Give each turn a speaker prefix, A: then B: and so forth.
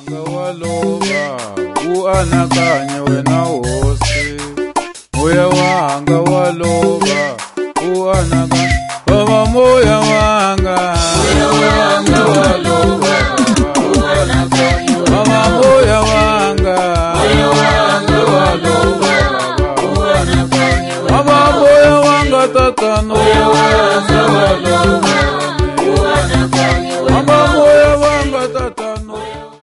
A: wanga waloba uanakanye wena hosi. Moya wanga waloba uanakanye baba moya wanga waloba uanakanye baba moya wanga waloba uanakanye baba moya wanga tatano